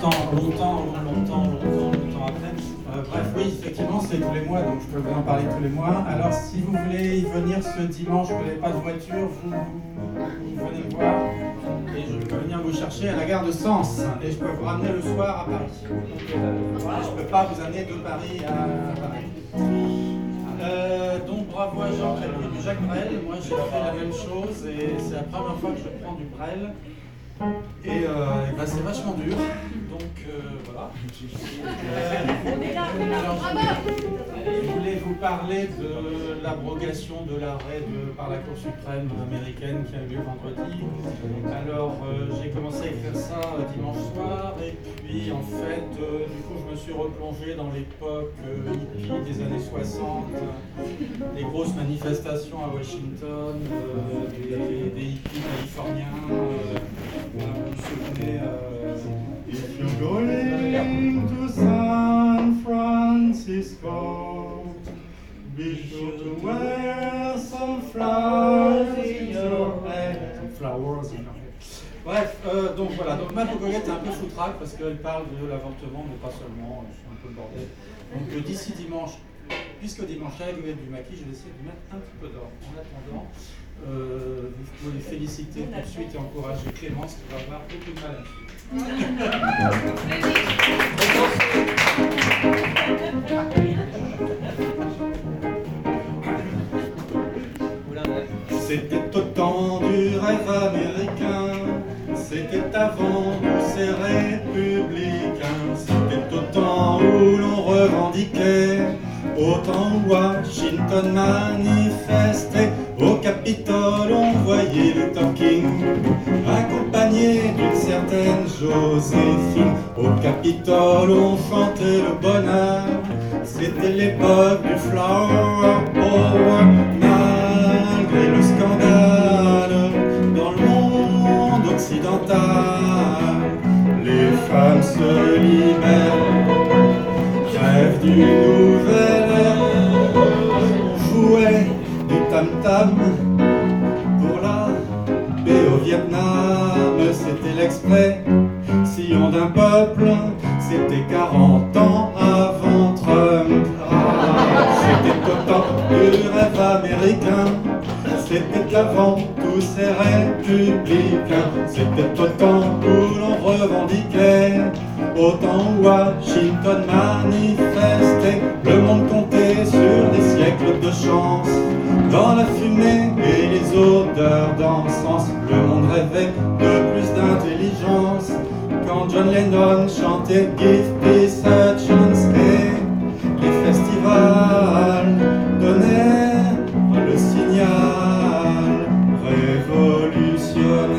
longtemps après. Bref, oui, effectivement, c'est tous les mois, donc je peux vous en parler tous les mois. Alors, si vous voulez y venir ce dimanche, vous n'avez pas de voiture, vous venez me voir et je peux venir vous chercher à la gare de Sens et je peux vous ramener le soir à Paris. Donc, voilà, je ne peux pas vous amener de Paris à Paris. Donc, bravo à Jean qui a pris du Jacques Brel. Moi, j'ai fait la même chose et c'est la première fois que je prends du Brel. Et c'est vachement dur, donc voilà. Je voulais vous parler de l'abrogation de l'arrêt par la Cour suprême américaine qui a eu lieu vendredi. Alors j'ai commencé à écrire ça dimanche soir et puis en fait du coup je me suis replongé dans l'époque hippie des années 60, les grosses manifestations à Washington, des hippies californiens. Vous vous souvenez If you're going to San Francisco, be sure to wear some flowers in your hair. Bref, donc voilà, donc ma Pogolette est un peu foutraque parce qu'elle parle de l'avortement, mais pas seulement, c'est un peu le bordel. Donc d'ici dimanche, puisque dimanche est la gueulette du maquis, j'ai décidé de mettre un petit peu d'or. En attendant, vous pouvez les féliciter tout de suite et encourager Clémence qui va avoir beaucoup de mal là-dessus. C'était au temps du rêve américain, c'était avant tous ces républicains, c'était au temps où l'on revendiquait, au temps où Washington manifestait, au Capitole on voyait Luther King, accompagné d'une certaine Joséphine, au Capitole on chantait le bonheur, c'était l'époque du Flower Power, malgré le scandale dans le monde occidental, les femmes se libèrent, rêvent d'une nouvelle ère, on jouait du tam-tam pour la paix au Vietnam, c'était l'expression d'un peuple, c'était 40 ans avant Trump. C'était au temps du rêve américain, c'était avant tous ces républicains, c'était au temps où l'on revendiquait, au temps où Washington manifestait, le monde comptait sur des siècles de chance, dans la fumée et les odeurs d'encens, le monde rêvait de plus d'intelligence, quand John Lennon chantait Give Peace a Chance et les festivals donnaient le signal révolutionnaire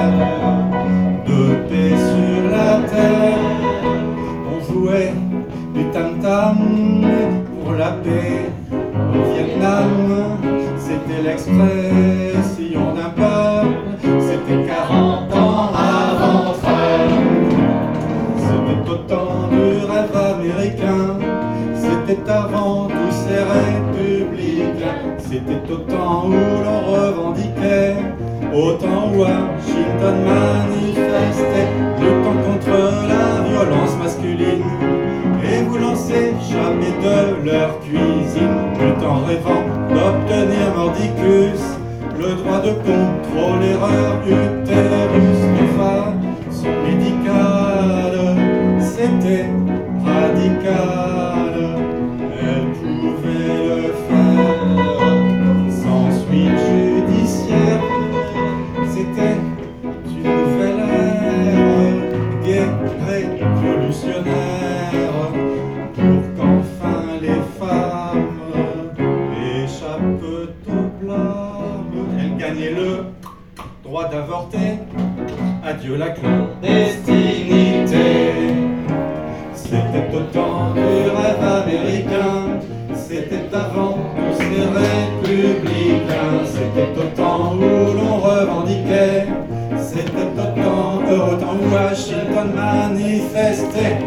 de paix sur la terre. On jouait du tam-tam pour la paix au Vietnam, c'était l'expression d'un peuple, c'était 40 ans avant Trump. C'était au temps du rêve américain, c'était avant tous ces républicains, c'était au temps où l'on revendiquait, au temps où Washington manifestait, luttant contre la violence masculine, et voulant s'échapper de leur cuisine, tout en rêvant d'obtenir mordicus, le droit de contrôler leur utérus de façon médicale, c'était radical, elle pouvait le faire sans suite judiciaire, c'était une nouvelle ère, gay, révolutionnaire, pour qu'enfin les femmes échappent au blâme. Elle gagnait le droit d'avorter, adieu la clandestinité. C'était au temps du rêve américain, c'était avant tous ces républicains, c'était au temps où l'on revendiquait, c'était au temps où Washington manifestait.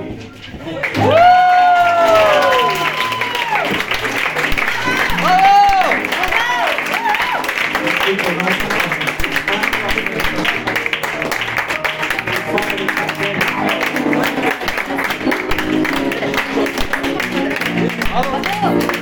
Bravo.